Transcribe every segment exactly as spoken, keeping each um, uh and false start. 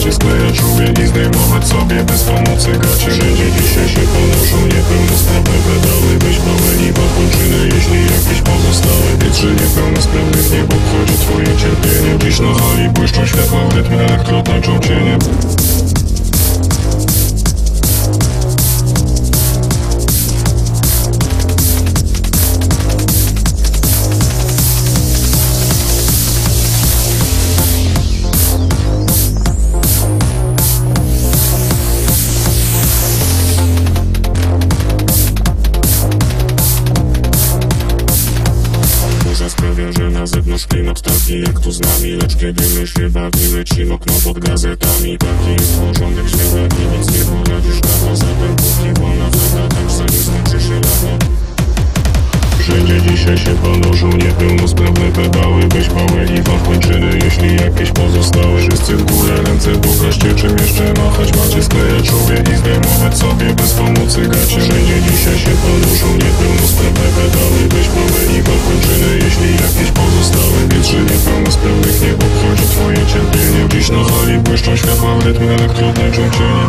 macie sklejać czubie i zdejmować sobie bez pomocy gacie. Wszędzie dzisiaj się ponoszą niepełnosprawne pedały. Weź małe i kończyny, jeśli jakieś pozostałe. Wiedz, że niepełnosprawnych nie obchodzi twoje cierpienie. Dziś na hali błyszczą światła, w rytm elektro tańczą cienie. Sprawia, że na zewnątrz klimat taki jak tu z nami. Lecz kiedy my się bawimy, ci okno pod gazetami. Taki jest porządek świata i nic nie poradzisz na to. Zatem póki wolna woda, tak zanim skończy się lato. Wszędzie dzisiaj się ponoszą niepełnosprawne pedały. Weź małe i kończyny, jeśli jakieś pozostały. Wszyscy w górę ręce, pokażcie czym jeszcze machać macie. Sklejać czubie i zdejmować sobie bez pomocy gacie. Wszędzie dzisiaj się ponoszą niepełnosprawne pedały. Weź małe i kończyny, jeśli jakieś pozostały. Wiedz, że niepełnosprawnych nie obchodzi twoje cierpienie. Dziś na hali błyszczą światła, w rytm elektro tańczą cienie.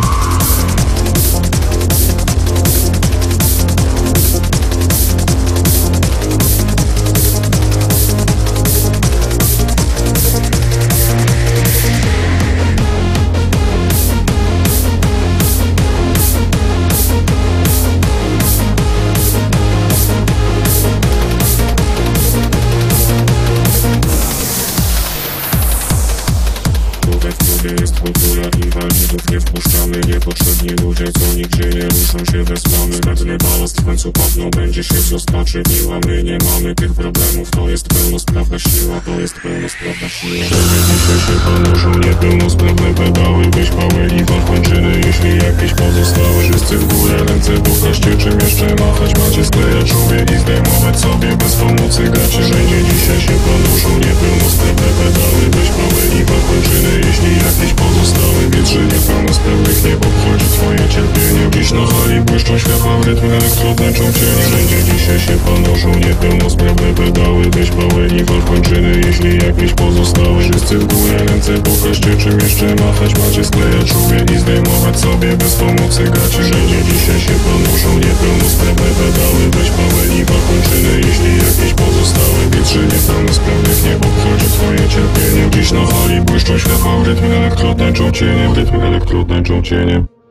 Jest kultura inwalidów, nie wpuszczamy niepotrzebni ludzie, co nigdzie nie ruszą się bez mamy. Żadny balast w końcu padną, będzie się z rozpaczy biła. My nie mamy tych problemów, to jest pełnosprawna siła, to jest pełnosprawna siła. Wszędzie dzisiaj się ponoszą niepełnosprawne pedały. Weź małe i kończyny, jeśli jakieś pozostały. Wszyscy w górę ręce, pokażcie czym jeszcze machać macie. Sklejać czubie i zdejmować sobie bez pomocy gacie. Wszędzie dzisiaj się ponoszą niepełnosprawne pedały. Weź małe i kończyny, jeśli jakieś pozostały. Wiedz, że niepełnosprawnych nie obchodzi twoje cierpienie. Dziś na hali błyszczą światła, w rytm elektro tańczą cienie. Wszędzie dzisiaj się ponoszą niepełnosprawne pedały. Weź małe i kończyny, jeśli jakieś pozostały. Wszyscy w górę ręce, pokażcie czym jeszcze machać macie. Sklejać czubie i zdejmować sobie bez pomocy gacie. Wszędzie dzisiaj się ponoszą niepełnosprawne pedały. Weź małe i kończyny, jeśli jakieś pozostały. Wiedz, że niepełnosprawnych nie obchodzi twoje cierpienie. Dziś na hali błyszczą światła, w rytm elektro tańczą cienie, w rytm elektro tańczą cienie.